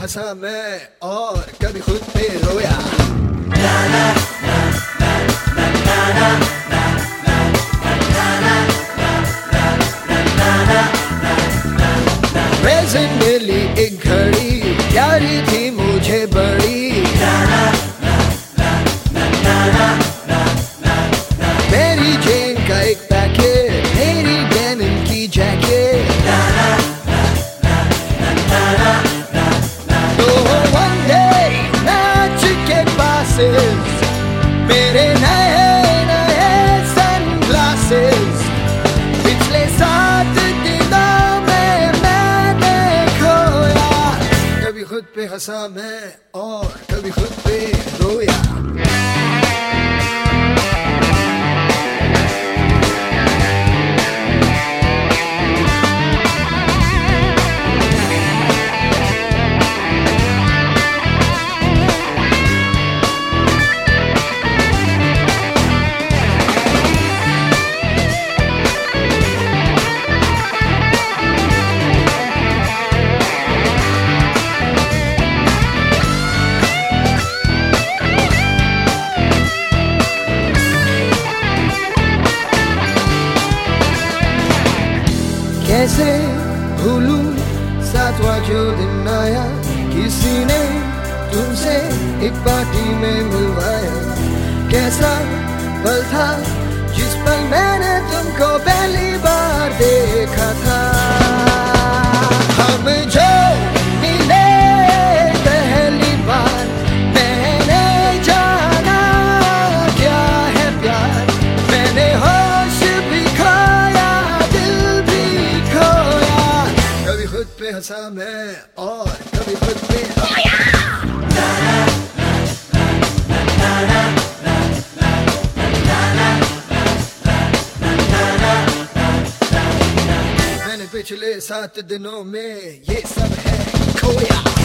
हंसा मैं और कभी खुद पे रोया। मिली एक घड़ी प्यारी थी मुझे बड़ी, मेरी जेन का एक पैकेट, मेरी डेनिम की जैकेट। तो one day मैच के पासेस, मेरे नए नए सनग्लासेस, पिछले 7 दिनों में मैंने खोया। कभी खुद पे हंसा मैं और कभी खुद पे रोया। कैसे भूलूं सातवां जो दिन आया, किसी ने तुमसे एक पार्टी में मिलवाया। कैसा पल था जिस पल मैंने तुमको पहली बार देखा था। हम जो मिले पहली बार, मैंने जाना क्या है प्यार। मैंने होश भी खोया, दिल भी खोया। कभी खुद पे हंसा मैं और कभी खुद पे रोया। मैंने पिछले 7 दिनों में ये सब है खोया।